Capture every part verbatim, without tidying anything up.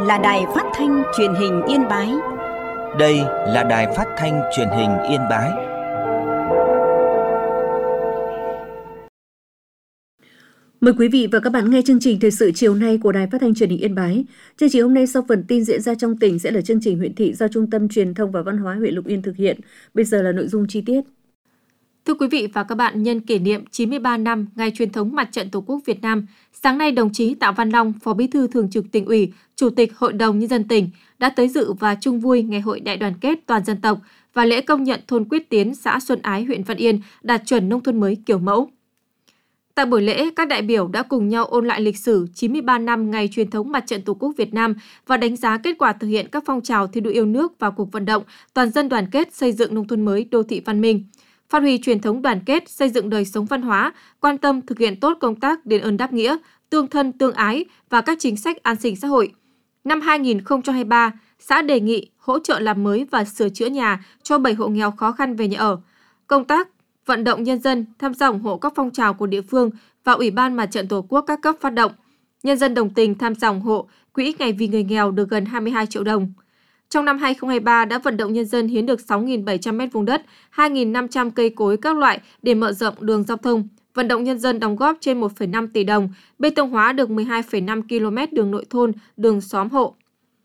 là Đài Phát thanh Truyền hình Yên Bái. Đây là Đài Phát thanh Truyền hình Yên Bái. Mời quý vị và các bạn nghe chương trình thời sự chiều nay của Đài Phát thanh Truyền hình Yên Bái. Chương trình hôm nay sau phần tin diễn ra trong tỉnh sẽ là chương trình huyện thị do Trung tâm Truyền thông và Văn hóa huyện Lục Yên thực hiện. Bây giờ là nội dung chi tiết. Thưa quý vị và các bạn, nhân kỷ niệm chín mươi ba năm Ngày Truyền thống Mặt trận Tổ quốc Việt Nam, sáng nay đồng chí Tạ Văn Long, Phó Bí thư Thường trực Tỉnh ủy, Chủ tịch Hội đồng Nhân dân tỉnh đã tới dự và chung vui Ngày hội Đại đoàn kết toàn dân tộc và lễ công nhận thôn Quyết Tiến, xã Xuân Ái, huyện Văn Yên đạt chuẩn nông thôn mới kiểu mẫu. Tại buổi lễ, các đại biểu đã cùng nhau ôn lại lịch sử chín mươi ba năm Ngày Truyền thống Mặt trận Tổ quốc Việt Nam và đánh giá kết quả thực hiện các phong trào thi đua yêu nước và cuộc vận động toàn dân đoàn kết xây dựng nông thôn mới đô thị văn minh, phát huy truyền thống đoàn kết, xây dựng đời sống văn hóa, quan tâm thực hiện tốt công tác đền ơn đáp nghĩa, tương thân tương ái và các chính sách an sinh xã hội. Năm hai nghìn không trăm hai mươi ba, xã đề nghị hỗ trợ làm mới và sửa chữa nhà cho bảy hộ nghèo khó khăn về nhà ở. Công tác vận động nhân dân tham gia ủng hộ các phong trào của địa phương và Ủy ban Mặt trận Tổ quốc các cấp phát động. Nhân dân đồng tình tham gia ủng hộ Quỹ Ngày vì người nghèo được gần hai mươi hai triệu đồng. Trong năm hai nghìn không trăm hai mươi ba đã vận động nhân dân hiến được sáu nghìn bảy trăm mét vuông đất, hai nghìn năm trăm cây cối các loại để mở rộng đường giao thông. Vận động nhân dân đóng góp trên một phẩy năm tỷ đồng, bê tông hóa được mười hai phẩy năm ki lô mét đường nội thôn, đường xóm hộ.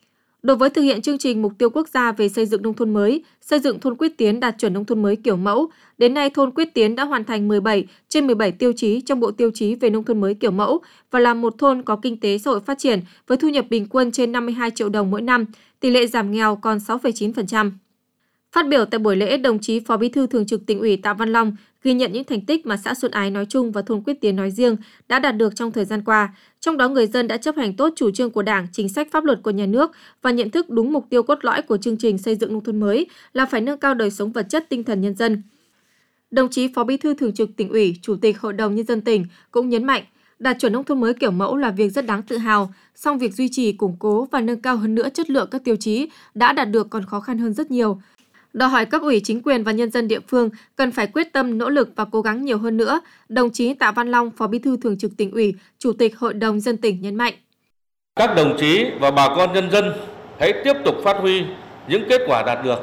Đối với thực hiện chương trình mục tiêu quốc gia về xây dựng nông thôn mới, xây dựng thôn Quyết Tiến đạt chuẩn nông thôn mới kiểu mẫu, đến nay thôn Quyết Tiến đã hoàn thành mười bảy trên mười bảy tiêu chí trong bộ tiêu chí về nông thôn mới kiểu mẫu và là một thôn có kinh tế xã hội phát triển với thu nhập bình quân trên năm mươi hai triệu đồng mỗi năm, tỷ lệ giảm nghèo còn sáu phẩy chín phần trăm. Phát biểu tại buổi lễ, đồng chí Phó Bí thư Thường trực Tỉnh ủy Tạ Văn Long ghi nhận những thành tích mà xã Xuân Ái nói chung và thôn Quyết Tiến nói riêng đã đạt được trong thời gian qua. Trong đó, người dân đã chấp hành tốt chủ trương của Đảng, chính sách pháp luật của nhà nước và nhận thức đúng mục tiêu cốt lõi của chương trình xây dựng nông thôn mới là phải nâng cao đời sống vật chất tinh thần nhân dân. Đồng chí Phó Bí thư Thường trực Tỉnh ủy, Chủ tịch Hội đồng Nhân dân tỉnh cũng nhấn mạnh, đạt chuẩn nông thôn mới kiểu mẫu là việc rất đáng tự hào, song việc duy trì, củng cố và nâng cao hơn nữa chất lượng các tiêu chí đã đạt được còn khó khăn hơn rất nhiều. Đòi hỏi cấp ủy chính quyền và nhân dân địa phương cần phải quyết tâm, nỗ lực và cố gắng nhiều hơn nữa, đồng chí Tạ Văn Long, Phó Bí thư Thường trực Tỉnh ủy, Chủ tịch Hội đồng Nhân dân tỉnh nhấn mạnh. Các đồng chí và bà con nhân dân hãy tiếp tục phát huy những kết quả đạt được,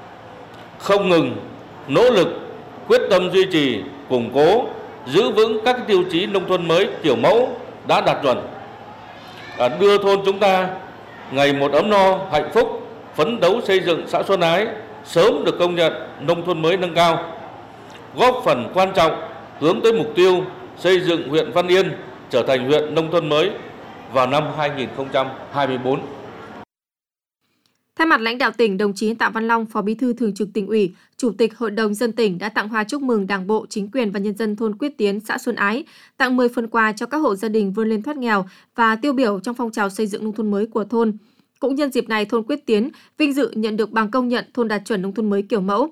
không ngừng nỗ lực, quyết tâm duy trì, củng cố, giữ vững các tiêu chí nông thôn mới kiểu mẫu đã đạt chuẩn, đưa thôn chúng ta ngày một ấm no, hạnh phúc, phấn đấu xây dựng xã Xuân Ái sớm được công nhận nông thôn mới nâng cao, góp phần quan trọng hướng tới mục tiêu xây dựng huyện Văn Yên trở thành huyện nông thôn mới vào năm hai nghìn không trăm hai mươi tư. Thay mặt lãnh đạo tỉnh, đồng chí Tạ Văn Long, Phó Bí thư Thường trực Tỉnh ủy, Chủ tịch Hội đồng Nhân dân tỉnh đã tặng hoa chúc mừng Đảng bộ, chính quyền và nhân dân thôn Quyết Tiến, xã Xuân Ái, tặng mười phần quà cho các hộ gia đình vươn lên thoát nghèo và tiêu biểu trong phong trào xây dựng nông thôn mới của thôn. Cũng nhân dịp này, thôn Quyết Tiến vinh dự nhận được bằng công nhận thôn đạt chuẩn nông thôn mới kiểu mẫu.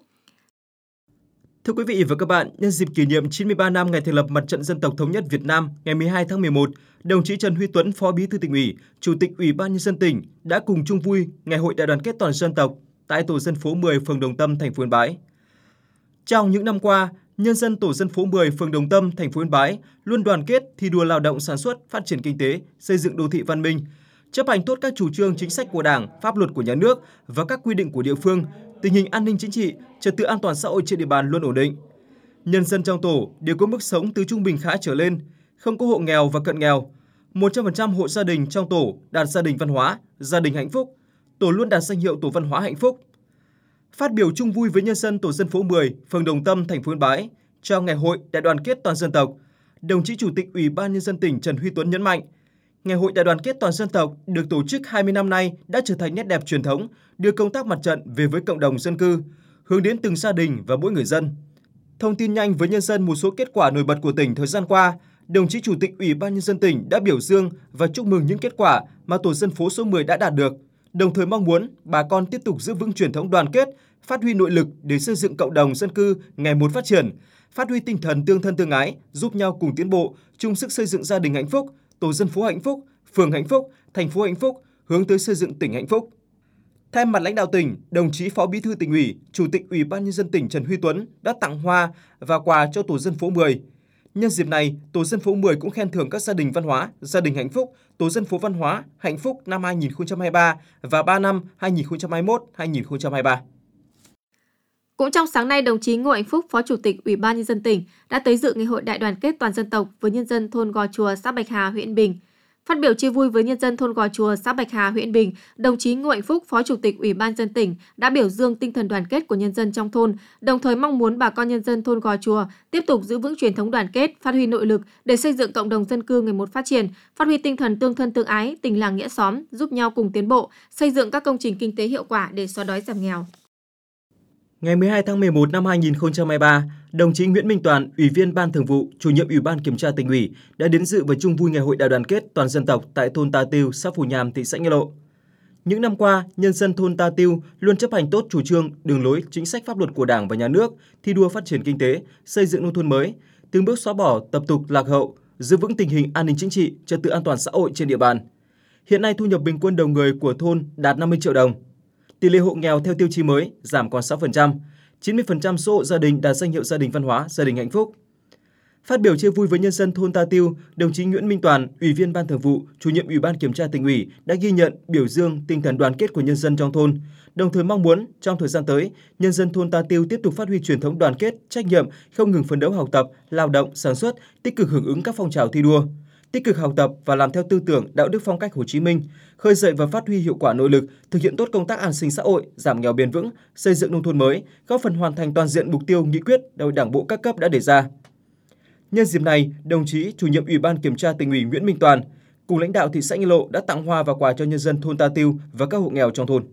Thưa quý vị và các bạn, nhân dịp kỷ niệm chín mươi ba năm ngày thành lập Mặt trận Dân tộc Thống nhất Việt Nam ngày mười hai tháng mười một, đồng chí Trần Huy Tuấn, Phó Bí thư Tỉnh ủy, Chủ tịch Ủy ban Nhân dân tỉnh đã cùng chung vui Ngày hội Đại đoàn kết toàn dân tộc tại tổ dân phố mười, phường Đồng Tâm, thành phố Yên Bái. Trong những năm qua, nhân dân tổ dân phố mười, phường Đồng Tâm, thành phố Yên Bái luôn đoàn kết thi đua lao động sản xuất, phát triển kinh tế, xây dựng đô thị văn minh, chấp hành tốt các chủ trương chính sách của Đảng, pháp luật của nhà nước và các quy định của địa phương. Tình hình an ninh chính trị, trật tự an toàn xã hội trên địa bàn luôn ổn định. Nhân dân trong tổ đều có mức sống từ trung bình khá trở lên, không có hộ nghèo và cận nghèo. một trăm phần trăm hộ gia đình trong tổ đạt gia đình văn hóa, gia đình hạnh phúc. Tổ luôn đạt danh hiệu tổ văn hóa hạnh phúc. Phát biểu chung vui với nhân dân tổ dân phố mười, phường Đồng Tâm, thành phố Yên Bái trong Ngày hội Đại đoàn kết toàn dân tộc, đồng chí Chủ tịch Ủy ban Nhân dân tỉnh Trần Huy Tuấn nhấn mạnh, Ngày hội Đại đoàn kết toàn dân tộc được tổ chức hai mươi năm nay đã trở thành nét đẹp truyền thống, đưa công tác mặt trận về với cộng đồng dân cư, hướng đến từng gia đình và mỗi người dân. Thông tin nhanh với nhân dân một số kết quả nổi bật của tỉnh thời gian qua, đồng chí Chủ tịch Ủy ban Nhân dân tỉnh đã biểu dương và chúc mừng những kết quả mà tổ dân phố số mười đã đạt được, đồng thời mong muốn bà con tiếp tục giữ vững truyền thống đoàn kết, phát huy nội lực để xây dựng cộng đồng dân cư ngày một phát triển, phát huy tinh thần tương thân tương ái, giúp nhau cùng tiến bộ, chung sức xây dựng gia đình hạnh phúc, tổ dân phố hạnh phúc, phường hạnh phúc, thành phố hạnh phúc, hướng tới xây dựng tỉnh hạnh phúc. Thay mặt lãnh đạo tỉnh, đồng chí Phó Bí thư Tỉnh ủy, Chủ tịch Ủy ban Nhân dân tỉnh Trần Huy Tuấn đã tặng hoa và quà cho tổ dân phố mười. Nhân dịp này, Tổ dân phố mười cũng khen thưởng các gia đình văn hóa, gia đình hạnh phúc, Tổ dân phố văn hóa, hạnh phúc năm hai nghìn không trăm hai mươi ba và ba năm hai nghìn không trăm hai mươi mốt đến hai nghìn không trăm hai mươi ba. Cũng trong sáng nay, đồng chí Ngô Hạnh Phúc, Phó Chủ tịch Ủy ban Nhân dân tỉnh đã tới dự ngày hội đại đoàn kết toàn dân tộc với nhân dân thôn Gò Chùa, xã Bạch Hà, huyện Yên Bình. Phát biểu chia vui với nhân dân thôn Gò Chùa, xã Bạch Hà, huyện Yên Bình, đồng chí Ngô Hạnh Phúc, Phó Chủ tịch Ủy ban Nhân dân tỉnh đã biểu dương tinh thần đoàn kết của nhân dân trong thôn, đồng thời mong muốn bà con nhân dân thôn Gò Chùa tiếp tục giữ vững truyền thống đoàn kết, phát huy nội lực để xây dựng cộng đồng dân cư ngày một phát triển, phát huy tinh thần tương thân tương ái, tình làng nghĩa xóm, giúp nhau cùng tiến bộ, xây dựng các công trình kinh tế hiệu quả để xóa đói giảm nghèo. Ngày mười hai tháng mười một năm hai nghìn không trăm hai mươi ba, đồng chí Nguyễn Minh Toàn, Ủy viên Ban Thường vụ, Chủ nhiệm Ủy ban Kiểm tra Tỉnh ủy đã đến dự và chung vui ngày hội đại đoàn kết toàn dân tộc tại thôn Ta Tiêu, xã Phù Nhàm, thị xã Nghĩa Lộ. Những năm qua, nhân dân thôn Ta Tiêu luôn chấp hành tốt chủ trương, đường lối, chính sách pháp luật của Đảng và Nhà nước, thi đua phát triển kinh tế, xây dựng nông thôn mới, từng bước xóa bỏ tập tục lạc hậu, giữ vững tình hình an ninh chính trị, trật tự an toàn xã hội trên địa bàn. Hiện nay thu nhập bình quân đầu người của thôn đạt năm mươi triệu đồng. Tỷ lệ hộ nghèo theo tiêu chí mới giảm còn sáu phần trăm, chín mươi phần trăm số hộ gia đình đạt danh hiệu gia đình văn hóa, gia đình hạnh phúc. Phát biểu chia vui với nhân dân thôn Ta Tiêu, đồng chí Nguyễn Minh Toàn, Ủy viên Ban Thường vụ, Chủ nhiệm Ủy ban Kiểm tra Tỉnh ủy đã ghi nhận, biểu dương tinh thần đoàn kết của nhân dân trong thôn, đồng thời mong muốn trong thời gian tới, nhân dân thôn Ta Tiêu tiếp tục phát huy truyền thống đoàn kết, trách nhiệm, không ngừng phấn đấu học tập, lao động, sản xuất, tích cực hưởng ứng các phong trào thi đua, tích cực học tập và làm theo tư tưởng, đạo đức phong cách Hồ Chí Minh, khơi dậy và phát huy hiệu quả nội lực, thực hiện tốt công tác an sinh xã hội, giảm nghèo bền vững, xây dựng nông thôn mới, góp phần hoàn thành toàn diện mục tiêu nghị quyết đại hội Đảng bộ các cấp đã đề ra. Nhân dịp này, đồng chí Chủ nhiệm Ủy ban Kiểm tra Tỉnh ủy Nguyễn Minh Toàn cùng lãnh đạo thị xã Nghĩa Lộ đã tặng hoa và quà cho nhân dân thôn Ta Tiêu và các hộ nghèo trong thôn.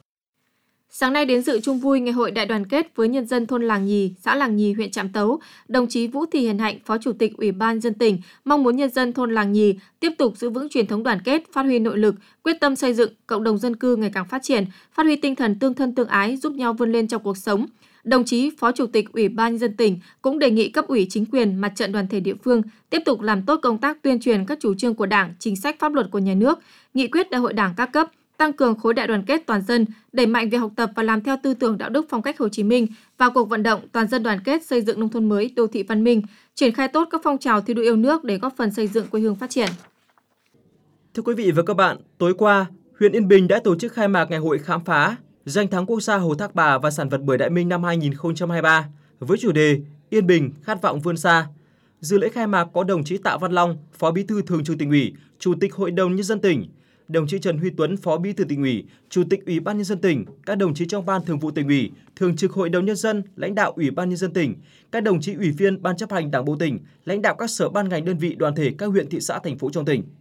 Sáng nay đến dự chung vui ngày hội đại đoàn kết với nhân dân thôn Làng Nhì, xã Làng Nhì, huyện Trạm Tấu, đồng chí Vũ Thị Hiền Hạnh, Phó Chủ tịch Ủy ban Nhân dân tỉnh mong muốn nhân dân thôn Làng Nhì tiếp tục giữ vững truyền thống đoàn kết, phát huy nội lực, quyết tâm xây dựng cộng đồng dân cư ngày càng phát triển, phát huy tinh thần tương thân tương ái, giúp nhau vươn lên trong cuộc sống. Đồng chí Phó Chủ tịch Ủy ban Nhân dân tỉnh cũng đề nghị cấp ủy chính quyền, mặt trận đoàn thể địa phương tiếp tục làm tốt công tác tuyên truyền các chủ trương của Đảng, chính sách pháp luật của nhà nước, nghị quyết đại hội Đảng các cấp, tăng cường khối đại đoàn kết toàn dân, đẩy mạnh việc học tập và làm theo tư tưởng đạo đức phong cách Hồ Chí Minh, vào cuộc vận động toàn dân đoàn kết xây dựng nông thôn mới, đô thị văn minh, triển khai tốt các phong trào thi đua yêu nước để góp phần xây dựng quê hương phát triển. Thưa quý vị và các bạn, tối qua, huyện Yên Bình đã tổ chức khai mạc ngày hội khám phá danh thắng quốc gia Hồ Thác Bà và sản vật bưởi Đại Minh năm hai nghìn không trăm hai mươi ba với chủ đề Yên Bình khát vọng vươn xa. Dự lễ khai mạc có đồng chí Tạ Văn Long, Phó Bí thư Thường trực Tỉnh ủy, Chủ tịch Hội đồng Nhân dân tỉnh, đồng chí Trần Huy Tuấn, Phó Bí thư Tỉnh ủy, Chủ tịch Ủy ban Nhân dân tỉnh, các đồng chí trong Ban Thường vụ Tỉnh ủy, Thường trực Hội đồng Nhân dân, lãnh đạo Ủy ban Nhân dân tỉnh, các đồng chí ủy viên Ban chấp hành Đảng bộ tỉnh, lãnh đạo các sở ban ngành đơn vị đoàn thể các huyện, thị xã, thành phố trong tỉnh.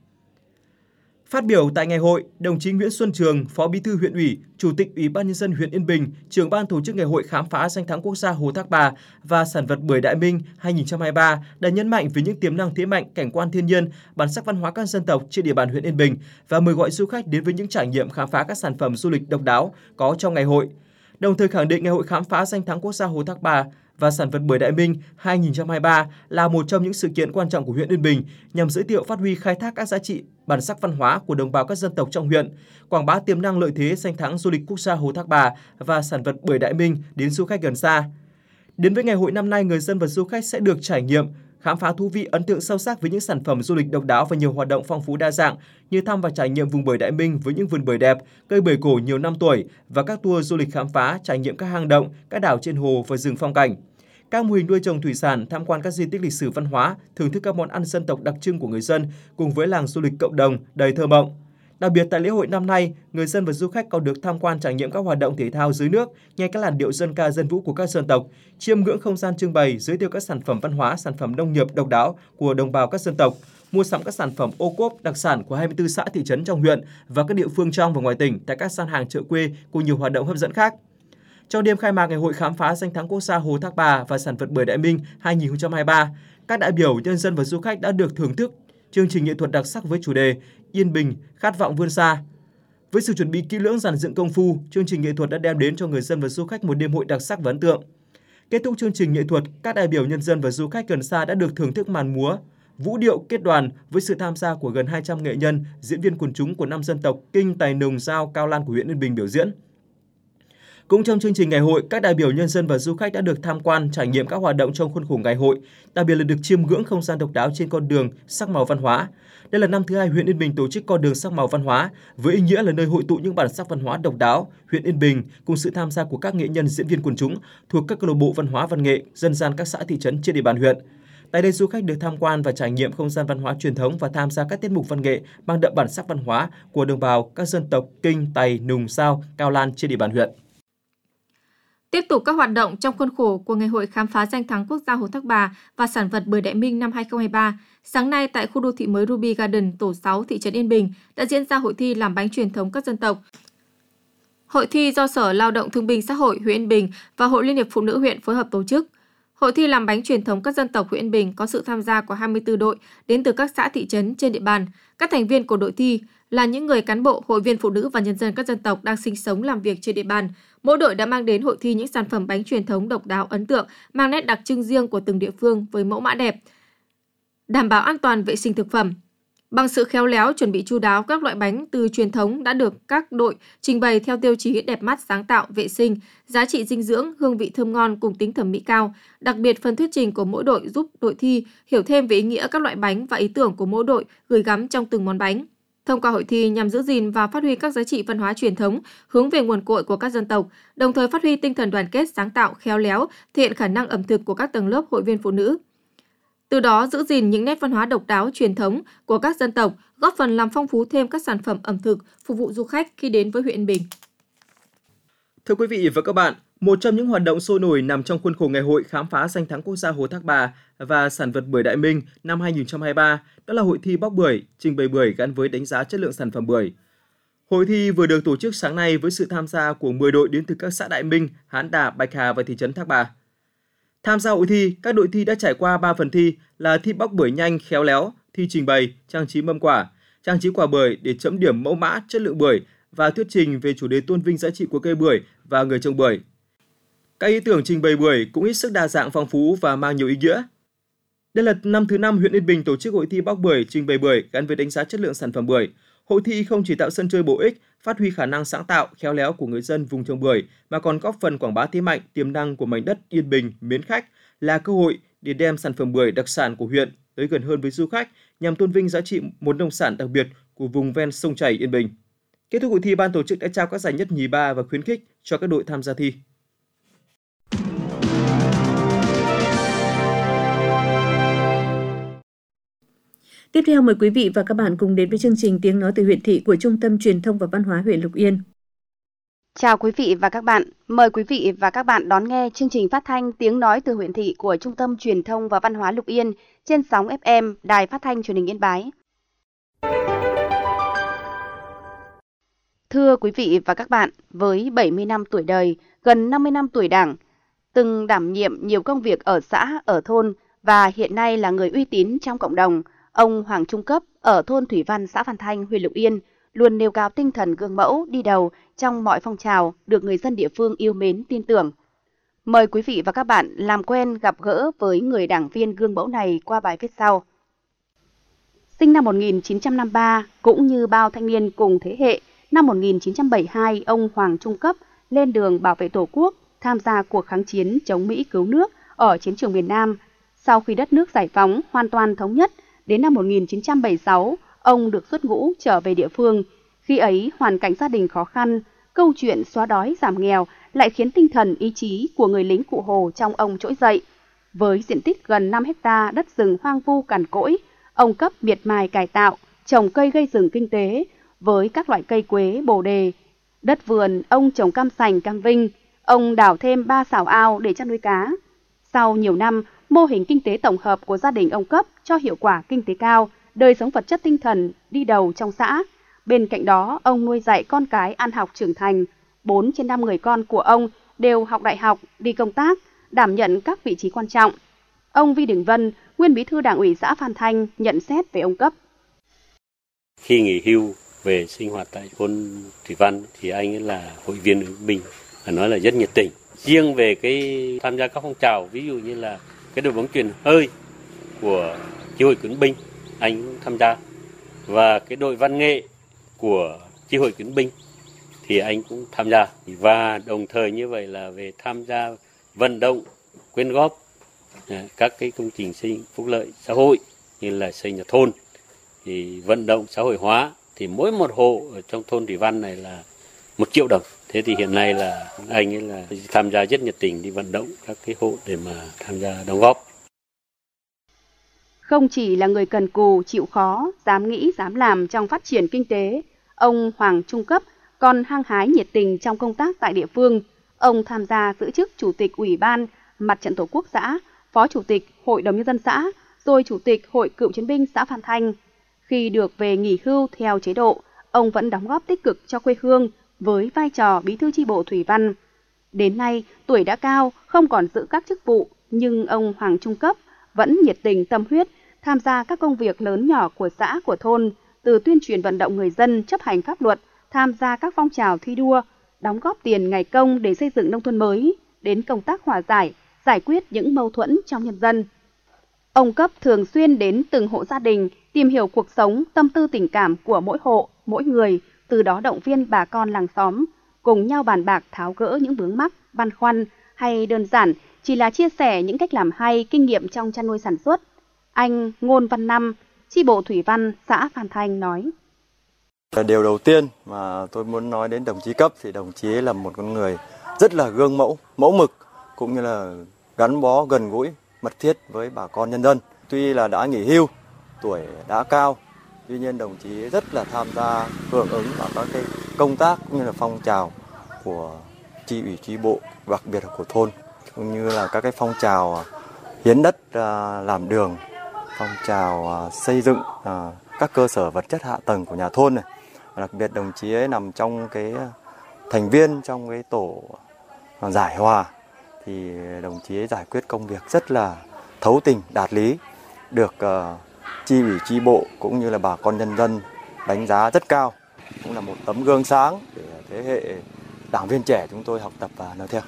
Phát biểu tại ngày hội, đồng chí Nguyễn Xuân Trường, Phó Bí thư huyện ủy, Chủ tịch Ủy ban Nhân dân huyện Yên Bình, trưởng ban tổ chức ngày hội khám phá danh thắng quốc gia Hồ Thác Bà và sản vật bưởi Đại Minh hai nghìn không trăm hai mươi ba đã nhấn mạnh về những tiềm năng thế mạnh, cảnh quan thiên nhiên, bản sắc văn hóa các dân tộc trên địa bàn huyện Yên Bình và mời gọi du khách đến với những trải nghiệm khám phá các sản phẩm du lịch độc đáo có trong ngày hội. Đồng thời khẳng định ngày hội khám phá danh thắng quốc gia Hồ Thác Bà và sản vật bưởi Đại Minh hai nghìn không trăm hai mươi ba là một trong những sự kiện quan trọng của huyện Yên Bình nhằm giới thiệu, phát huy, khai thác các giá trị bản sắc văn hóa của đồng bào các dân tộc trong huyện, quảng bá tiềm năng lợi thế danh thắng du lịch quốc gia Hồ Thác Bà và sản vật bưởi Đại Minh đến du khách gần xa. Đến với ngày hội năm nay, người dân và du khách sẽ được trải nghiệm, khám phá thú vị, ấn tượng sâu sắc với những sản phẩm du lịch độc đáo và nhiều hoạt động phong phú đa dạng như thăm và trải nghiệm vùng bưởi Đại Minh với những vườn bưởi đẹp, cây bưởi cổ nhiều năm tuổi và các tour du lịch khám phá, trải nghiệm các hang động, các đảo trên hồ và rừng phong cảnh. Các mô hình nuôi trồng thủy sản, tham quan các di tích lịch sử văn hóa, thưởng thức các món ăn dân tộc đặc trưng của người dân cùng với làng du lịch cộng đồng đầy thơ mộng. Đặc biệt tại lễ hội năm nay, người dân và du khách còn được tham quan trải nghiệm các hoạt động thể thao dưới nước, nghe các làn điệu dân ca dân vũ của các dân tộc, chiêm ngưỡng không gian trưng bày, giới thiệu các sản phẩm văn hóa, sản phẩm nông nghiệp độc đáo của đồng bào các dân tộc, mua sắm các sản phẩm ô cốp đặc sản của hai mươi tư xã thị trấn trong huyện và các địa phương trong và ngoài tỉnh tại các gian hàng chợ quê cùng nhiều hoạt động hấp dẫn khác. Trong đêm khai mạc ngày hội khám phá danh thắng quốc gia Hồ Thác Bà và sản vật bưởi Đại Minh hai nghìn không trăm hai mươi ba, các đại biểu, nhân dân và du khách đã được thưởng thức chương trình nghệ thuật đặc sắc với chủ đề Yên Bình khát vọng vươn xa. Với sự chuẩn bị kỹ lưỡng, dàn dựng công phu, chương trình nghệ thuật đã đem đến cho người dân và du khách một đêm hội đặc sắc và ấn tượng. Kết thúc chương trình nghệ thuật, các đại biểu, nhân dân và du khách gần xa đã được thưởng thức màn múa, vũ điệu kết đoàn với sự tham gia của gần hai trăm nghệ nhân, diễn viên quần chúng của năm dân tộc Kinh, Tài, Nùng, Dao, Cao Lan của huyện Yên Bình biểu diễn. Cũng trong chương trình ngày hội, các đại biểu nhân dân và du khách đã được tham quan, trải nghiệm các hoạt động trong khuôn khổ ngày hội, đặc biệt là được chiêm ngưỡng không gian độc đáo trên con đường sắc màu văn hóa. Đây là năm thứ hai huyện Yên Bình tổ chức con đường sắc màu văn hóa với ý nghĩa là nơi hội tụ những bản sắc văn hóa độc đáo. Huyện Yên Bình cùng sự tham gia của các nghệ nhân, diễn viên quần chúng thuộc các câu lạc bộ văn hóa văn nghệ, dân gian các xã thị trấn trên địa bàn huyện. Tại đây, du khách được tham quan và trải nghiệm không gian văn hóa truyền thống và tham gia các tiết mục văn nghệ mang đậm bản sắc văn hóa của đồng bào các dân tộc Kinh, Tày, Nùng, Sao, Cao Lan trên địa bàn huyện. Tiếp tục các hoạt động trong khuôn khổ của Ngày hội khám phá danh thắng quốc gia Hồ Thác Bà và sản vật bưởi Đại Minh năm hai không hai ba, sáng nay tại khu đô thị mới Ruby Garden, tổ sáu, thị trấn Yên Bình đã diễn ra hội thi làm bánh truyền thống các dân tộc. Hội thi do Sở Lao động Thương binh Xã hội huyện Yên Bình và Hội Liên hiệp Phụ nữ huyện phối hợp tổ chức. Hội thi làm bánh truyền thống các dân tộc huyện Yên Bình có sự tham gia của hai mươi tư đội đến từ các xã thị trấn trên địa bàn. Các thành viên của đội thi là những người cán bộ, hội viên phụ nữ và nhân dân các dân tộc đang sinh sống làm việc trên địa bàn. Mỗi đội đã mang đến hội thi những sản phẩm bánh truyền thống độc đáo ấn tượng, mang nét đặc trưng riêng của từng địa phương với mẫu mã đẹp, đảm bảo an toàn vệ sinh thực phẩm. Bằng sự khéo léo chuẩn bị chu đáo, các loại bánh từ truyền thống đã được các đội trình bày theo tiêu chí đẹp mắt, sáng tạo, vệ sinh, giá trị dinh dưỡng, hương vị thơm ngon cùng tính thẩm mỹ cao. Đặc biệt, phần thuyết trình của mỗi đội giúp đội thi hiểu thêm về ý nghĩa các loại bánh và ý tưởng của mỗi đội gửi gắm trong từng món bánh. Thông qua hội thi nhằm giữ gìn và phát huy các giá trị văn hóa truyền thống, hướng về nguồn cội của các dân tộc, đồng thời phát huy tinh thần đoàn kết, sáng tạo, khéo léo, thể hiện khả năng ẩm thực của các tầng lớp hội viên phụ nữ. Từ đó giữ gìn những nét văn hóa độc đáo truyền thống của các dân tộc, góp phần làm phong phú thêm các sản phẩm ẩm thực phục vụ du khách khi đến với huyện Yên Bình. Thưa quý vị và các bạn, một trong những hoạt động sôi nổi nằm trong khuôn khổ Ngày hội khám phá danh thắng quốc gia Hồ Thác Bà và sản vật bưởi Đại Minh năm hai không hai ba, đó là hội thi bóc bưởi, trình bày bưởi gắn với đánh giá chất lượng sản phẩm bưởi. Hội thi vừa được tổ chức sáng nay với sự tham gia của mười đội đến từ các xã Đại Minh, Hán Đà, Bạch Hà và thị trấn Thác Bà. Tham gia hội thi, các đội thi đã trải qua ba phần thi là thi bóc bưởi nhanh khéo léo, thi trình bày, trang trí mâm quả, trang trí quả bưởi để chấm điểm mẫu mã chất lượng bưởi và thuyết trình về chủ đề tôn vinh giá trị của cây bưởi và người trồng bưởi. Các ý tưởng trình bày bưởi cũng hết sức đa dạng, phong phú và mang nhiều ý nghĩa. Đây là năm thứ năm huyện Yên Bình tổ chức hội thi bóc bưởi, trình bày bưởi gắn với đánh giá chất lượng sản phẩm bưởi. Hội thi không chỉ tạo sân chơi bổ ích, phát huy khả năng sáng tạo, khéo léo của người dân vùng trồng bưởi mà còn góp phần quảng bá thế mạnh, tiềm năng của mảnh đất Yên Bình, mến khách, là cơ hội để đem sản phẩm bưởi đặc sản của huyện tới gần hơn với du khách nhằm tôn vinh giá trị một nông sản đặc biệt của vùng ven sông chảy Yên Bình. Kết thúc hội thi, ban tổ chức đã trao các giải nhất, nhì, ba và khuyến khích cho các đội tham gia thi. Tiếp theo mời quý vị và các bạn cùng đến với chương trình Tiếng nói từ huyện thị của Trung tâm Truyền thông và Văn hóa huyện Lục Yên. Chào quý vị và các bạn, mời quý vị và các bạn đón nghe chương trình phát thanh Tiếng nói từ huyện thị của Trung tâm Truyền thông và Văn hóa Lục Yên trên sóng ép em Đài Phát thanh Truyền hình Yên Bái. Thưa quý vị và các bạn, với bảy mươi năm tuổi đời, gần năm mươi năm tuổi Đảng, từng đảm nhiệm nhiều công việc ở xã, ở thôn và hiện nay là người uy tín trong cộng đồng, ông Hoàng Trung Cấp ở thôn Thủy Văn, xã Phan Thanh, huyện Lục Yên luôn nêu cao tinh thần gương mẫu đi đầu trong mọi phong trào được người dân địa phương yêu mến tin tưởng. Mời quý vị và các bạn làm quen gặp gỡ với người đảng viên gương mẫu này qua bài viết sau. Sinh năm một nghìn chín trăm năm mươi ba, cũng như bao thanh niên cùng thế hệ, năm một nghìn chín trăm bảy mươi hai, ông Hoàng Trung Cấp lên đường bảo vệ Tổ quốc, tham gia cuộc kháng chiến chống Mỹ cứu nước ở chiến trường miền Nam. Sau khi đất nước giải phóng, hoàn toàn thống nhất, đến năm một nghìn chín trăm bảy mươi sáu, ông được xuất ngũ trở về địa phương. Khi ấy, hoàn cảnh gia đình khó khăn, câu chuyện xóa đói giảm nghèo lại khiến tinh thần ý chí của người lính Cụ Hồ trong ông trỗi dậy. Với diện tích gần năm héc ta đất rừng hoang vu cằn cỗi, ông Cấp miệt mài cải tạo, trồng cây gây rừng kinh tế với các loại cây quế, bồ đề. Đất vườn, ông trồng cam sành, cam vinh. Ông đào thêm ba sào ao để chăn nuôi cá. Sau nhiều năm, mô hình kinh tế tổng hợp của gia đình ông Cấp cho hiệu quả kinh tế cao, đời sống vật chất tinh thần đi đầu trong xã. Bên cạnh đó, ông nuôi dạy con cái ăn học trưởng thành. Bốn trên năm người con của ông đều học đại học, đi công tác, đảm nhận các vị trí quan trọng. Ông Vi Đình Vân, nguyên bí thư Đảng ủy xã Phan Thanh, nhận xét về ông Cấp. Khi nghỉ hưu về sinh hoạt tại thôn Thủy Văn thì anh ấy là hội viên Ủy binh, phải nói là rất nhiệt tình. Riêng về cái tham gia các phong trào, ví dụ như là cái đội bóng chuyền hơi của chi hội cựu binh, anh cũng tham gia. Và cái đội văn nghệ của chi hội cựu binh thì anh cũng tham gia, và đồng thời như vậy là về tham gia vận động quyên góp các cái công trình xây phúc lợi xã hội như là xây nhà thôn, thì vận động xã hội hóa, thì mỗi một hộ ở trong thôn Thủy Văn này là một triệu đồng. Thế thì hiện nay là anh ấy là tham gia rất nhiệt tình đi vận động các cái hộ để mà tham gia đóng góp. Không chỉ là người cần cù, chịu khó, dám nghĩ, dám làm trong phát triển kinh tế, ông Hoàng Trung Cấp còn hăng hái nhiệt tình trong công tác tại địa phương. Ông tham gia giữ chức Chủ tịch Ủy ban Mặt trận Tổ quốc xã, Phó Chủ tịch Hội đồng Nhân dân xã, rồi Chủ tịch Hội Cựu chiến binh xã Phan Thanh. Khi được về nghỉ hưu theo chế độ, ông vẫn đóng góp tích cực cho quê hương với vai trò bí thư chi bộ Thủy Văn. Đến nay, tuổi đã cao, không còn giữ các chức vụ, nhưng ông Hoàng Trung Cấp vẫn nhiệt tình tâm huyết, tham gia các công việc lớn nhỏ của xã, của thôn, từ tuyên truyền vận động người dân chấp hành pháp luật, tham gia các phong trào thi đua, đóng góp tiền ngày công để xây dựng nông thôn mới, đến công tác hòa giải, giải quyết những mâu thuẫn trong nhân dân. Ông Cấp thường xuyên đến từng hộ gia đình, tìm hiểu cuộc sống, tâm tư tình cảm của mỗi hộ, mỗi người, từ đó động viên bà con làng xóm, cùng nhau bàn bạc tháo gỡ những vướng mắc, băn khoăn, hay đơn giản chỉ là chia sẻ những cách làm hay, kinh nghiệm trong chăn nuôi sản xuất. Anh Ngôn Văn Năm, chi bộ Thủy Văn, xã Phan Thanh nói. Điều đầu tiên mà tôi muốn nói đến đồng chí Cấp thì đồng chí là một con người rất là gương mẫu, mẫu mực, cũng như là gắn bó gần gũi, mật thiết với bà con nhân dân. Tuy là đã nghỉ hưu, tuổi đã cao, tuy nhiên đồng chí rất là tham gia hưởng ứng vào các cái công tác cũng như là phong trào của chi ủy chi bộ, đặc biệt là của thôn, cũng như là các cái phong trào hiến đất làm đường, phong trào xây dựng các cơ sở vật chất hạ tầng của nhà thôn này. Đặc biệt đồng chí ấy nằm trong cái thành viên trong cái tổ giải hòa, thì đồng chí ấy giải quyết công việc rất là thấu tình, đạt lý, được uh, chi ủy chi bộ cũng như là bà con nhân dân đánh giá rất cao, cũng là một tấm gương sáng để thế hệ đảng viên trẻ chúng tôi học tập và nói theo.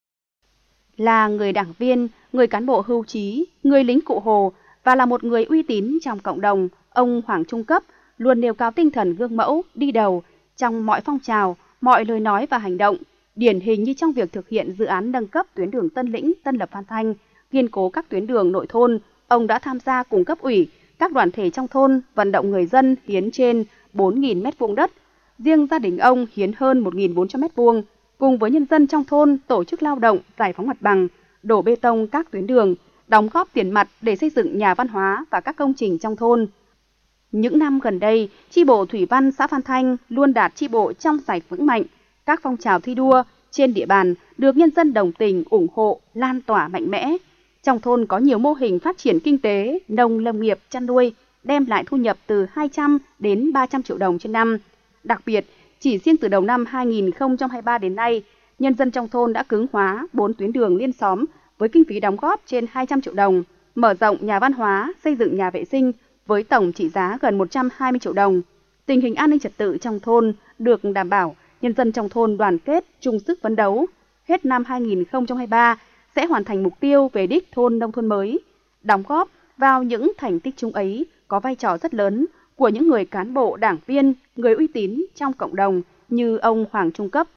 Là người đảng viên, người cán bộ hưu trí, người lính Cụ Hồ và là một người uy tín trong cộng đồng, ông Hoàng Trung Cấp luôn nêu cao tinh thần gương mẫu, đi đầu trong mọi phong trào, mọi lời nói và hành động. Điển hình như trong việc thực hiện dự án nâng cấp tuyến đường Tân Lĩnh, Tân Lập, Phan Thanh, kiên cố các tuyến đường nội thôn, ông đã tham gia cùng cấp ủy, các đoàn thể trong thôn vận động người dân hiến trên bốn nghìn mét vuông đất. Riêng gia đình ông hiến hơn một nghìn bốn trăm mét vuông, cùng với nhân dân trong thôn tổ chức lao động, giải phóng mặt bằng, đổ bê tông các tuyến đường, đóng góp tiền mặt để xây dựng nhà văn hóa và các công trình trong thôn. Những năm gần đây, chi bộ Thủy Văn xã Phan Thanh luôn đạt chi bộ trong sạch vững mạnh. Các phong trào thi đua trên địa bàn được nhân dân đồng tình, ủng hộ, lan tỏa mạnh mẽ. Trong thôn có nhiều mô hình phát triển kinh tế, nông lâm nghiệp, chăn nuôi, đem lại thu nhập từ hai trăm đến ba trăm triệu đồng trên năm. Đặc biệt, chỉ riêng từ đầu năm hai nghìn không trăm hai mươi ba đến nay, nhân dân trong thôn đã cứng hóa bốn tuyến đường liên xóm với kinh phí đóng góp trên hai trăm triệu đồng, mở rộng nhà văn hóa, xây dựng nhà vệ sinh với tổng trị giá gần một trăm hai mươi triệu đồng. Tình hình an ninh trật tự trong thôn được đảm bảo, nhân dân trong thôn đoàn kết, chung sức phấn đấu. Hết năm hai nghìn không trăm hai mươi ba sẽ hoàn thành mục tiêu về đích thôn nông thôn mới. Đóng góp vào những thành tích chung ấy có vai trò rất lớn của những người cán bộ, đảng viên, người uy tín trong cộng đồng như ông Hoàng Trung Cấp.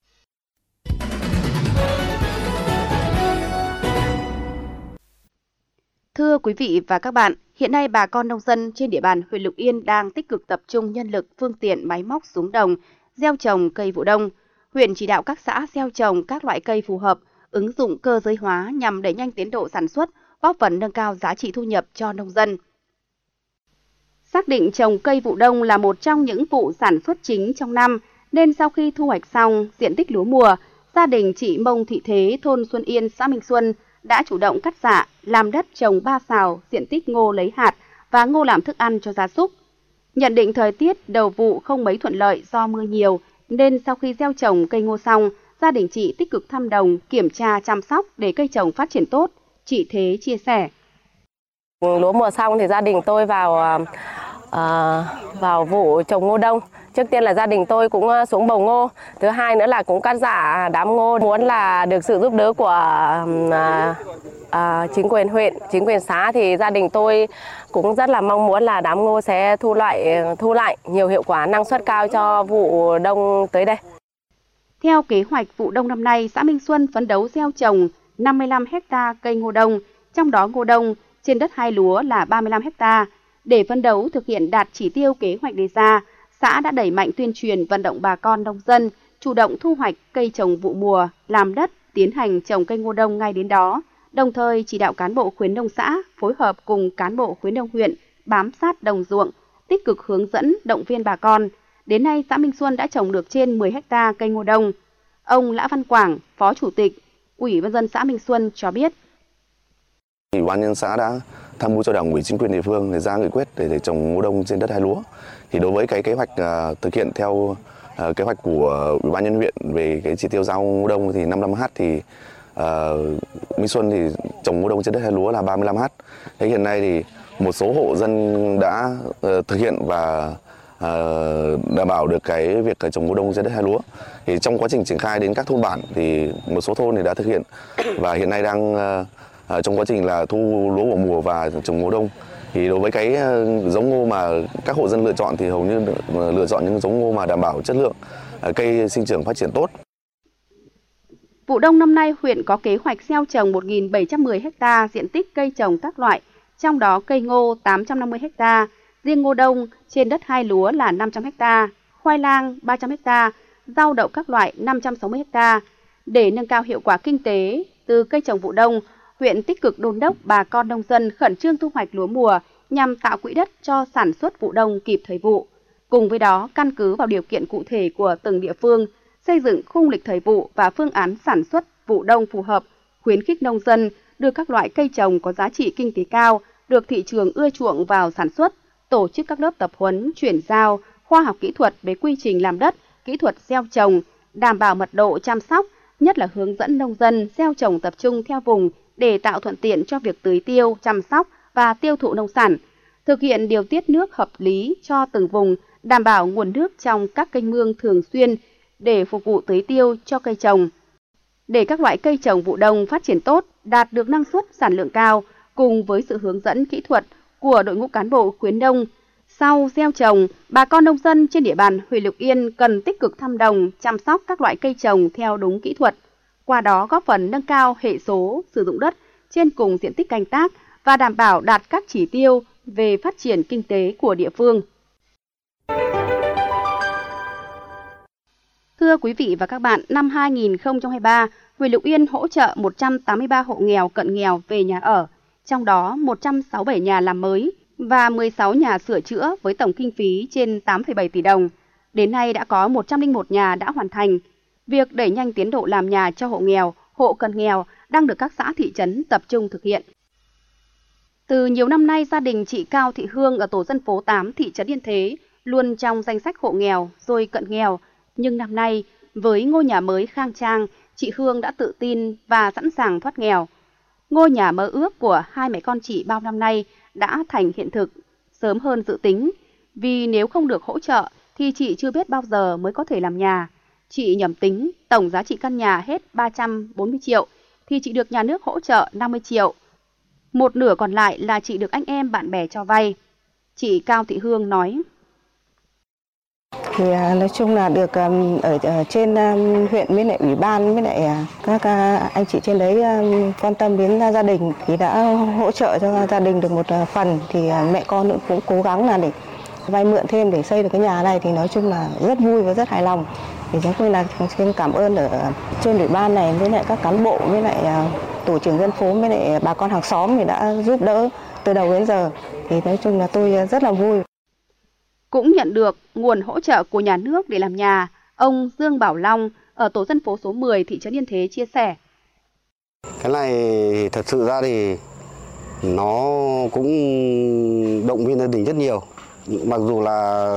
Thưa quý vị và các bạn, hiện nay bà con nông dân trên địa bàn huyện Lục Yên đang tích cực tập trung nhân lực, phương tiện, máy móc xuống đồng, gieo trồng cây vụ đông. Huyện chỉ đạo các xã gieo trồng các loại cây phù hợp, ứng dụng cơ giới hóa nhằm đẩy nhanh tiến độ sản xuất, góp phần nâng cao giá trị thu nhập cho nông dân. Xác định trồng cây vụ đông là một trong những vụ sản xuất chính trong năm, nên sau khi thu hoạch xong diện tích lúa mùa, gia đình chị Mông Thị Thế, thôn Xuân Yên, xã Minh Xuân đã chủ động cắt rạ, làm đất trồng ba sào, diện tích ngô lấy hạt và ngô làm thức ăn cho gia súc. Nhận định thời tiết đầu vụ không mấy thuận lợi do mưa nhiều, nên sau khi gieo trồng cây ngô xong, gia đình chị tích cực thăm đồng, kiểm tra, chăm sóc để cây trồng phát triển tốt. Chị Thế chia sẻ. Lúa mùa xong thì gia đình tôi vào uh, vào vụ trồng ngô đông. Trước tiên là gia đình tôi cũng xuống bầu ngô. Thứ hai nữa là cũng cắt rạ đám ngô. Muốn là được sự giúp đỡ của uh, uh, chính quyền huyện, chính quyền xã thì gia đình tôi cũng rất là mong muốn là đám ngô sẽ thu lại thu lại nhiều hiệu quả, năng suất cao cho vụ đông tới đây. Theo kế hoạch vụ đông năm nay, xã Minh Xuân phấn đấu gieo trồng năm mươi lăm héc ta cây ngô đông, trong đó ngô đông trên đất hai lúa là ba mươi lăm héc ta. Để phấn đấu thực hiện đạt chỉ tiêu kế hoạch đề ra, xã đã đẩy mạnh tuyên truyền vận động bà con nông dân chủ động thu hoạch cây trồng vụ mùa, làm đất, tiến hành trồng cây ngô đông ngay đến đó, đồng thời chỉ đạo cán bộ khuyến nông xã phối hợp cùng cán bộ khuyến nông huyện bám sát đồng ruộng, tích cực hướng dẫn, động viên bà con. Đến nay, xã Minh Xuân đã trồng được trên mười héc ta cây ngô đông. Ông Lã Văn Quảng, Phó Chủ tịch Ủy ban nhân dân xã Minh Xuân cho biết. Ủy ban nhân dân xã đã tham mưu cho Đảng ủy chính quyền địa phương để ra nghị quyết để, để trồng ngô đông trên đất hai lúa. Thì đối với cái kế hoạch uh, thực hiện theo uh, kế hoạch của Ủy ban nhân huyện về cái chỉ tiêu giao ngô đông thì năm mươi lăm héc thì uh, Minh Xuân thì trồng ngô đông trên đất hai lúa là ba mươi lăm héc. Thế hiện nay thì một số hộ dân đã uh, thực hiện và uh, đảm bảo được cái việc trồng ngô đông trên đất hai lúa. Thì trong quá trình triển khai đến các thôn bản thì một số thôn thì đã thực hiện và hiện nay đang uh, uh, trong quá trình là thu lúa vụ mùa và trồng ngô đông. Thì đối với cái uh, giống ngô mà các hộ dân lựa chọn thì hầu như uh, lựa chọn những giống ngô mà đảm bảo chất lượng, uh, cây sinh trưởng phát triển tốt. Vụ đông năm nay, huyện có kế hoạch gieo trồng một nghìn bảy trăm mười héc ta diện tích cây trồng các loại, trong đó cây ngô tám trăm năm mươi héc ta, riêng ngô đông trên đất hai lúa là năm trăm héc ta, khoai lang ba trăm héc ta, rau đậu các loại năm trăm sáu mươi héc ta. Để nâng cao hiệu quả kinh tế từ cây trồng vụ đông, huyện tích cực đôn đốc bà con nông dân khẩn trương thu hoạch lúa mùa nhằm tạo quỹ đất cho sản xuất vụ đông kịp thời vụ. Cùng với đó, căn cứ vào điều kiện cụ thể của từng địa phương, xây dựng khung lịch thời vụ và phương án sản xuất vụ đông phù hợp, khuyến khích nông dân đưa các loại cây trồng có giá trị kinh tế cao, được thị trường ưa chuộng vào sản xuất, tổ chức các lớp tập huấn, chuyển giao, khoa học kỹ thuật về quy trình làm đất, kỹ thuật gieo trồng, đảm bảo mật độ chăm sóc, nhất là hướng dẫn nông dân gieo trồng tập trung theo vùng để tạo thuận tiện cho việc tưới tiêu, chăm sóc và tiêu thụ nông sản, thực hiện điều tiết nước hợp lý cho từng vùng, đảm bảo nguồn nước trong các kênh mương thường xuyên để phục vụ tưới tiêu cho cây trồng. Để các loại cây trồng vụ đông phát triển tốt, đạt được năng suất sản lượng cao, cùng với sự hướng dẫn kỹ thuật của đội ngũ cán bộ khuyến nông, sau gieo trồng, bà con nông dân trên địa bàn huyện Lục Yên cần tích cực thăm đồng, chăm sóc các loại cây trồng theo đúng kỹ thuật, qua đó góp phần nâng cao hệ số sử dụng đất trên cùng diện tích canh tác và đảm bảo đạt các chỉ tiêu về phát triển kinh tế của địa phương. Thưa quý vị và các bạn, năm hai nghìn không trăm hai mươi ba, huyện Lục Yên hỗ trợ một trăm tám mươi ba hộ nghèo cận nghèo về nhà ở, trong đó một trăm sáu mươi bảy nhà làm mới và mười sáu nhà sửa chữa với tổng kinh phí trên tám phẩy bảy tỷ đồng. Đến nay đã có một trăm lẻ một nhà đã hoàn thành. Việc đẩy nhanh tiến độ làm nhà cho hộ nghèo, hộ cận nghèo đang được các xã thị trấn tập trung thực hiện. Từ nhiều năm nay, gia đình chị Cao Thị Hương ở tổ dân phố tám thị trấn Yên Thế luôn trong danh sách hộ nghèo rồi cận nghèo. Nhưng năm nay, với ngôi nhà mới khang trang, chị Hương đã tự tin và sẵn sàng thoát nghèo. Ngôi nhà mơ ước của hai mẹ con chị bao năm nay đã thành hiện thực, sớm hơn dự tính. Vì nếu không được hỗ trợ thì chị chưa biết bao giờ mới có thể làm nhà. Chị nhẩm tính tổng giá trị căn nhà hết ba trăm bốn mươi triệu thì chị được nhà nước hỗ trợ năm mươi triệu. Một nửa còn lại là chị được anh em bạn bè cho vay. Chị Cao Thị Hương nói. Thì nói chung là được ở, ở trên huyện với lại ủy ban với lại các anh chị trên đấy quan tâm đến gia đình thì đã hỗ trợ cho gia đình được một phần, thì mẹ con cũng cố gắng là để vay mượn thêm để xây được cái nhà này, thì nói chung là rất vui và rất hài lòng. Thì chúng tôi là xin cảm ơn ở trên ủy ban này với lại các cán bộ với lại tổ trưởng dân phố với lại bà con hàng xóm thì đã giúp đỡ từ đầu đến giờ, thì nói chung là tôi rất là vui. Cũng nhận được nguồn hỗ trợ của nhà nước để làm nhà, ông Dương Bảo Long ở tổ dân phố số mười thị trấn Yên Thế chia sẻ. Cái này thật sự ra thì nó cũng động viên gia đình rất nhiều. Mặc dù là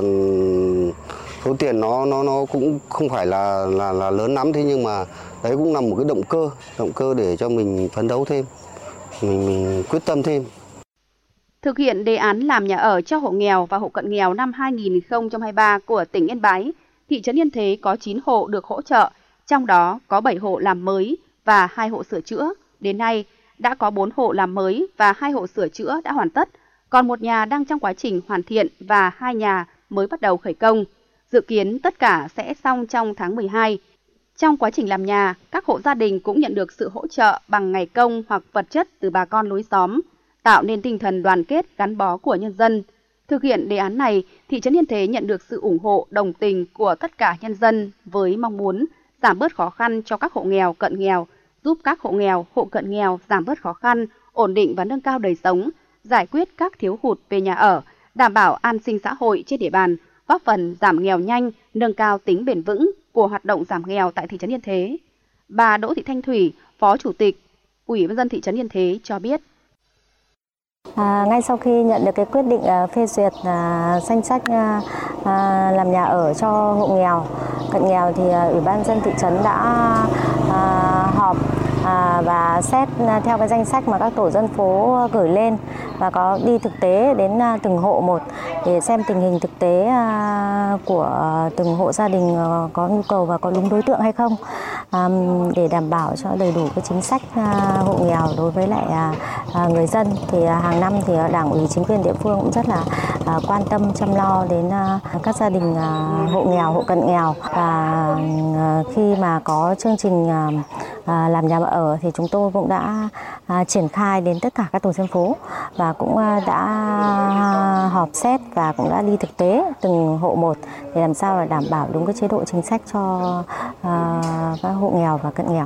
số tiền nó nó nó cũng không phải là là là lớn lắm, thế nhưng mà đấy cũng là một cái động cơ, động cơ để cho mình phấn đấu thêm, mình, mình quyết tâm thêm. Thực hiện đề án làm nhà ở cho hộ nghèo và hộ cận nghèo năm hai nghìn không trăm hai mươi ba của tỉnh Yên Bái, thị trấn Yên Thế có chín hộ được hỗ trợ, trong đó có bảy hộ làm mới và hai hộ sửa chữa. Đến nay, đã có bốn hộ làm mới và hai hộ sửa chữa đã hoàn tất, còn một nhà đang trong quá trình hoàn thiện và hai nhà mới bắt đầu khởi công. Dự kiến tất cả sẽ xong trong tháng mười hai. Trong quá trình làm nhà, các hộ gia đình cũng nhận được sự hỗ trợ bằng ngày công hoặc vật chất từ bà con lối xóm, tạo nên tinh thần đoàn kết gắn bó của nhân dân. Thực hiện đề án này, thị trấn Yên Thế nhận được sự ủng hộ đồng tình của tất cả nhân dân với mong muốn giảm bớt khó khăn cho các hộ nghèo, cận nghèo, giúp các hộ nghèo, hộ cận nghèo giảm bớt khó khăn, ổn định và nâng cao đời sống, giải quyết các thiếu hụt về nhà ở, đảm bảo an sinh xã hội trên địa bàn, góp phần giảm nghèo nhanh, nâng cao tính bền vững của hoạt động giảm nghèo tại thị trấn Yên Thế. Bà Đỗ Thị Thanh Thủy, Phó Chủ tịch Ủy ban nhân dân thị trấn Yên Thế cho biết. À, ngay sau khi nhận được cái quyết định à, phê duyệt à, danh sách à, à, làm nhà ở cho hộ nghèo, cận nghèo thì à, Ủy ban nhân dân thị trấn đã à, họp à, và xét à, theo cái danh sách mà các tổ dân phố gửi lên và có đi thực tế đến à, từng hộ một để xem tình hình thực tế à, của từng hộ gia đình à, có nhu cầu và có đúng đối tượng hay không, à, để đảm bảo cho đầy đủ cái chính sách à, hộ nghèo đối với lại à, à, người dân. Thì à, hàng năm thì Đảng ủy chính quyền địa phương cũng rất là à, quan tâm chăm lo đến à, các gia đình à, hộ nghèo, hộ cận nghèo, và à, khi mà có chương trình à, à, làm nhà ở thì chúng tôi cũng đã à, triển khai đến tất cả các tổ dân phố và cũng à, đã họp xét và cũng đã đi thực tế từng hộ một để làm sao là đảm bảo đúng cái chế độ chính sách cho à, các hộ nghèo và cận nghèo.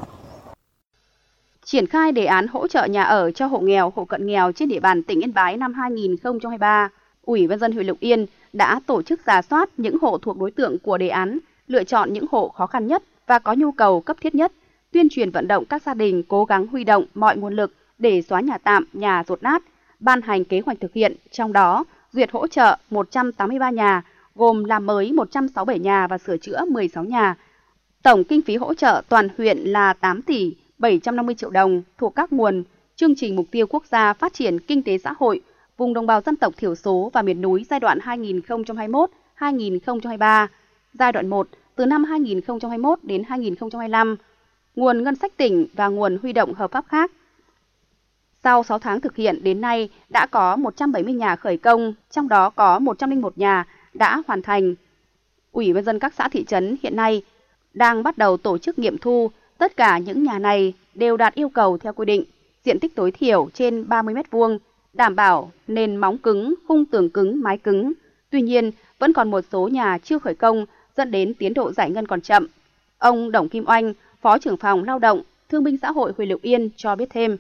Triển khai đề án hỗ trợ nhà ở cho hộ nghèo, hộ cận nghèo trên địa bàn tỉnh Yên Bái năm hai nghìn không trăm hai mươi ba, Ủy ban nhân dân huyện Lục Yên đã tổ chức rà soát những hộ thuộc đối tượng của đề án, lựa chọn những hộ khó khăn nhất và có nhu cầu cấp thiết nhất, tuyên truyền vận động các gia đình cố gắng huy động mọi nguồn lực để xóa nhà tạm, nhà dột nát, ban hành kế hoạch thực hiện, trong đó duyệt hỗ trợ một trăm tám mươi ba nhà, gồm làm mới một trăm sáu mươi bảy nhà và sửa chữa mười sáu nhà. Tổng kinh phí hỗ trợ toàn huyện là tám tỷ bảy trăm năm mươi triệu đồng thuộc các nguồn chương trình mục tiêu quốc gia phát triển kinh tế xã hội vùng đồng bào dân tộc thiểu số và miền núi giai đoạn hai nghìn không trăm hai mươi mốt đến hai nghìn không trăm hai mươi ba, giai đoạn một từ năm hai nghìn không trăm hai mươi mốt đến hai nghìn không trăm hai mươi lăm, nguồn ngân sách tỉnh và nguồn huy động hợp pháp khác. Sau sáu tháng thực hiện đến nay đã có một trăm bảy mươi nhà khởi công, trong đó có một trăm lẻ một nhà đã hoàn thành. Ủy ban nhân dân các xã thị trấn hiện nay đang bắt đầu tổ chức nghiệm thu. Tất cả những nhà này đều đạt yêu cầu theo quy định, diện tích tối thiểu trên ba mươi mét vuông, đảm bảo nền móng cứng, khung tường cứng, mái cứng. Tuy nhiên, vẫn còn một số nhà chưa khởi công dẫn đến tiến độ giải ngân còn chậm. Ông Đồng Kim Oanh, Phó trưởng phòng Lao động, Thương binh Xã hội huyện Lục Yên cho biết thêm.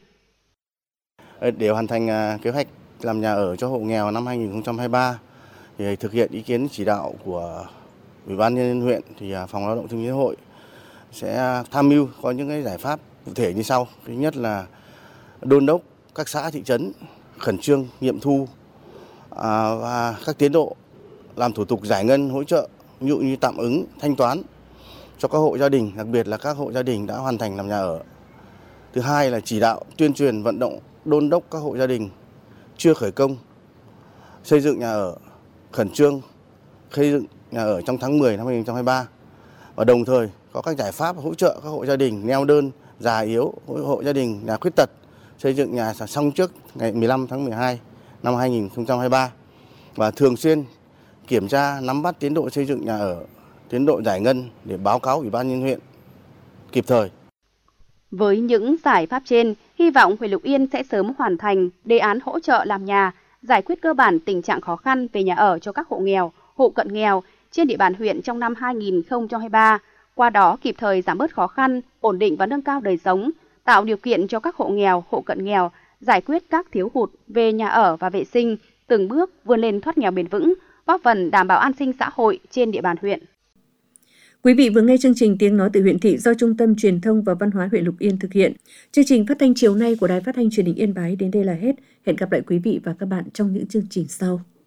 Để hoàn thành kế hoạch làm nhà ở cho hộ nghèo năm hai nghìn không trăm hai mươi ba, thì thực hiện ý kiến chỉ đạo của Ủy ban nhân dân huyện, thì Phòng Lao động Thương binh Xã hội sẽ tham mưu có những cái giải pháp cụ thể như sau. Thứ nhất là đôn đốc các xã thị trấn khẩn trương nghiệm thu à, và các tiến độ làm thủ tục giải ngân hỗ trợ, ví dụ như tạm ứng thanh toán cho các hộ gia đình, đặc biệt là các hộ gia đình đã hoàn thành làm nhà ở. Thứ hai là chỉ đạo tuyên truyền vận động đôn đốc các hộ gia đình chưa khởi công xây dựng nhà ở khẩn trương xây dựng nhà ở trong tháng mười năm hai nghìn không trăm hai mươi ba, và đồng thời có các giải pháp hỗ trợ các hộ gia đình neo đơn, già yếu, hộ gia đình nhà khuyết tật xây dựng nhà xong trước ngày mười lăm tháng mười hai năm hai nghìn không trăm hai mươi ba, và thường xuyên kiểm tra nắm bắt tiến độ xây dựng nhà ở, tiến độ giải ngân để báo cáo Ủy ban nhân dân huyện kịp thời. Với những giải pháp trên, hy vọng huyện Lục Yên sẽ sớm hoàn thành đề án hỗ trợ làm nhà, giải quyết cơ bản tình trạng khó khăn về nhà ở cho các hộ nghèo, hộ cận nghèo trên địa bàn huyện trong năm hai nghìn không trăm hai mươi ba. Qua đó kịp thời giảm bớt khó khăn, ổn định và nâng cao đời sống, tạo điều kiện cho các hộ nghèo, hộ cận nghèo giải quyết các thiếu hụt về nhà ở và vệ sinh, từng bước vươn lên thoát nghèo bền vững, góp phần đảm bảo an sinh xã hội trên địa bàn huyện. Quý vị vừa nghe chương trình Tiếng nói từ huyện thị do Trung tâm Truyền thông và Văn hóa huyện Lục Yên thực hiện. Chương trình phát thanh chiều nay của Đài Phát thanh Truyền hình Yên Bái đến đây là hết. Hẹn gặp lại quý vị và các bạn trong những chương trình sau.